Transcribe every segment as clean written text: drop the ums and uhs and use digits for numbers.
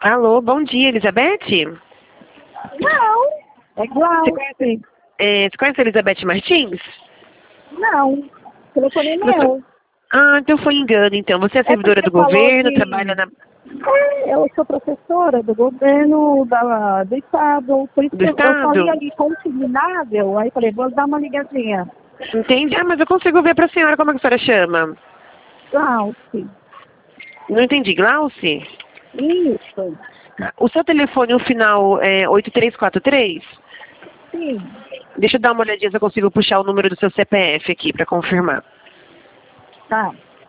Alô, bom dia, Elizabeth? Não, é igual. Você conhece a Elizabeth Martins? Não, o telefone é Você- meu. Ah, então foi engano, então. Você é É servidora porque do falou governo, de... trabalha Eu sou professora do governo do estado, por isso do que eu falei estado? ali consignável, aí falei, vou dar uma ligadinha. Entende? Ah, mas eu consigo ver pra senhora como é que a senhora chama. Glauci, Não entendi, Glauci? isso, O seu telefone, o final é 8343? sim, Deixa eu dar uma olhadinha se eu consigo puxar o número do seu CPF aqui pra confirmar. tá,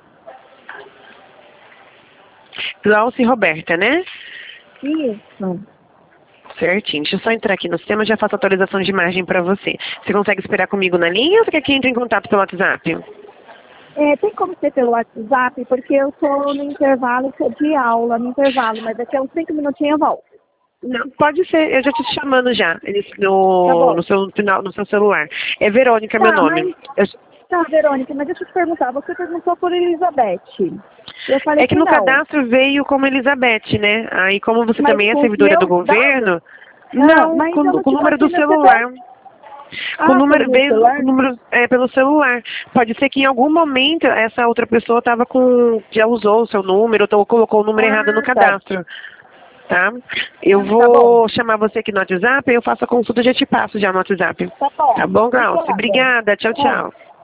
Glauci Roberta, né? isso. Certinho. Deixa eu só entrar aqui no sistema e já faço atualização de imagem pra você. Você consegue esperar comigo na linha ou você quer que entre em contato pelo WhatsApp? Tem como ser pelo WhatsApp, porque eu estou no intervalo de aula, no intervalo, mas daqui a uns 5 minutinhos eu volto. Não, pode ser. Eu já te chamando já Tá no bom. seu final, no seu celular. É Verônica, meu Tá, nome. tá, Verônica, mas deixa eu te perguntar, você perguntou por Elizabeth. Eu falei É que que no não. cadastro veio como Elizabeth, né? Aí como você Mas também é com os servidora do meus dados? governo, não, Mas eu não com o te número passei do meu CPF. celular. Com o Pelo número meu veio celular? com o número pelo celular. Pode ser que em algum momento essa outra pessoa já usou o seu número ou colocou o número errado no Tá. cadastro. Tá? Eu Tá bom. vou chamar você aqui no WhatsApp, eu faço a consulta e já te passo já no WhatsApp. Tá bom. Tá bom, Glaucio? Obrigada. Obrigada. Tchau, Tchau. tchau.